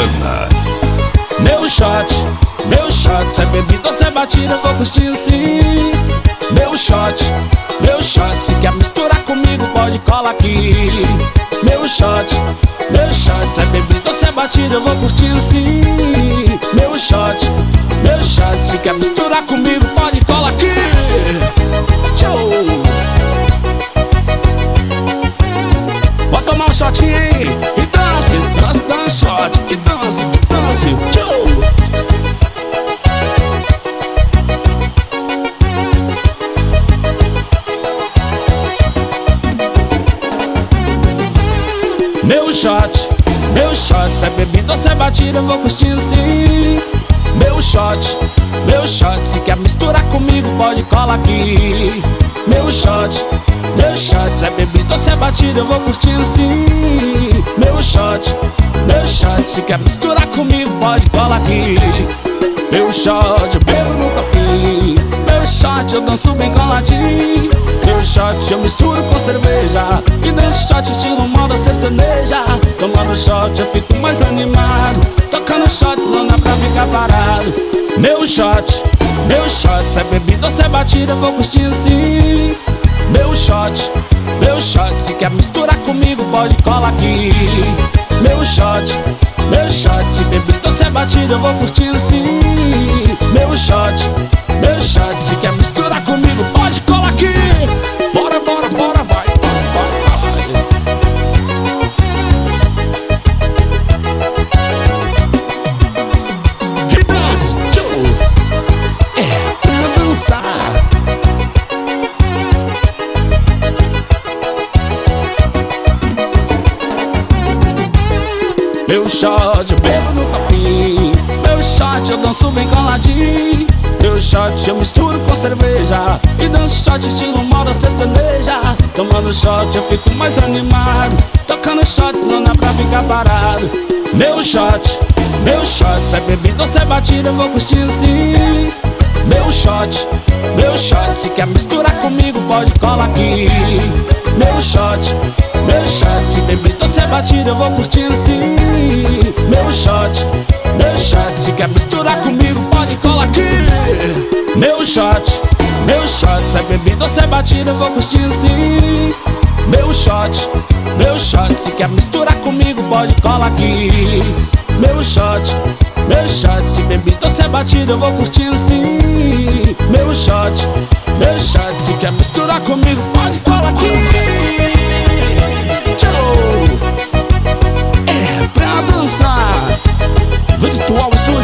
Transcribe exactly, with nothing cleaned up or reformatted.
Meu shot, meu shot, se é bebida ou se é batida, eu vou curtir sim. Meu shot, meu shot, se quer misturar comigo, pode colar aqui. Meu shot, meu shot, se é bebida ou se é batida, eu vou curtir sim. Meu shot, meu shot, se quer misturar comigo, pode colar aqui. Tchau. Vou tomar um shotinho aí e dance, dance, dance, shot, e dance, dance, tchau. Meu shot, meu shot, se é bebida ou se é batida, eu vou curtir sim. Meu shot, meu shot, se quer misturar comigo, pode colar aqui. Meu shot, meu shot, se é bebida ou se é batida, eu vou curtir sim. Meu shot, meu shot, se quer misturar comigo, pode colar aqui. Meu shot, eu bebo no copinho. Meu shot, eu danço bem coladinho. Meu shot, eu misturo com cerveja e danço shot estilo moda sertaneja. Tomando shot, eu fico mais animado. Tocando shot, lona pra ficar parado. Meu shot, meu shot, se é bebida ou se é batida, eu vou curtir sim. Meu shot, meu shot, se quer misturar comigo, pode colar aqui. Meu shot, meu shot, se bebida ou se é batida, eu vou curtir sim. Meu shot, meu shot, se quer misturar comigo, pode colar aqui. Bora, bora, bora, vai, vai, vai, vai. E dance, tchau. É pra dançar. Meu shot, eu bebo no copinho. Meu shot, eu danço bem coladinho. Meu shot, eu misturo com cerveja e danço shot estilo moda sertaneja. Tomando shot, eu fico mais animado. Tocando shot, lona pra ficar parado. Meu shot, meu shot, se é bebida ou se é batida, eu vou curtir sim. Meu shot, meu shot, se quer misturar comigo, pode colar aqui. Meu shot, meu shot, se bebida ou se é batida, eu vou curtir sim. Meu shot, meu shot, se quer misturar comigo, pode colar aqui. Meu shot, meu shot, se é bebida ou se é batida, eu vou curtir sim. Meu shot, meu shot, se quer misturar comigo, pode colar aqui. Meu shot, meu shot, se bebida ou se é batida, eu vou curtir sim. Meu shot, meu shot, se quer misturar comigo, pode colar aqui. Tchau. É pra dançar. Virtual Studio.